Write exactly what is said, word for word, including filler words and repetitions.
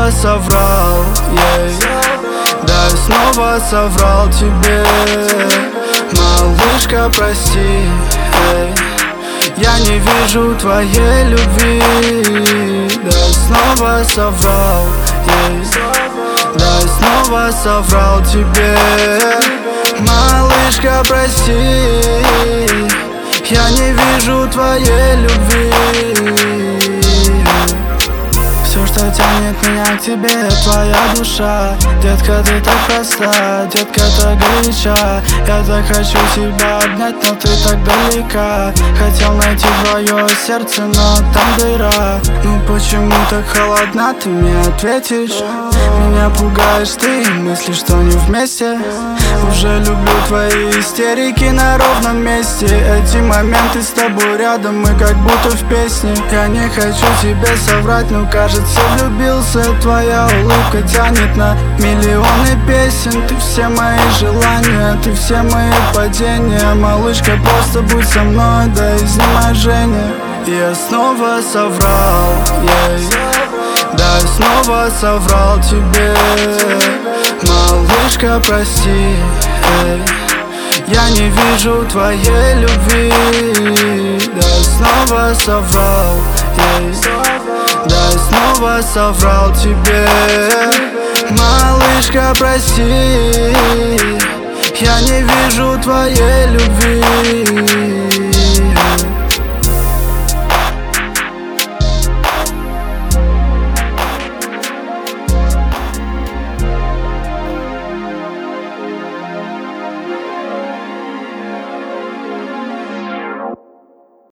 снова соврал, yeah. Да, я снова соврал тебе, малышка, прости, yeah. Я не вижу твоей любви. Да, я снова соврал, yeah. Да, я снова соврал тебе, малышка, прости. Я не вижу твоей любви. Все, что тянет меня к тебе, твоя душа. Детка, ты так проста, детка, так горяча. Я так хочу тебя обнять, но ты так далека. Хотел найти твое сердце, но там дыра. Ну почему так холодна, ты мне ответишь? Меня пугаешь ты, мыслишь, что не вместе. Уже люблю твои истерики на ровном месте. Эти моменты с тобой рядом, мы как будто в песне. Я не хочу тебе соврать, но кажется влюбился. Твоя улыбка тянет на миллионы песен. Ты все мои желания, ты все мои падения. Малышка, просто будь со мной до изнеможения. Я снова соврал, yeah. Да, я снова соврал тебе, малышка, прости, yeah. Я не вижу твоей любви. Да, я снова соврал, yeah. Да, я снова соврал тебе, малышка, прости. Я не вижу твоей любви.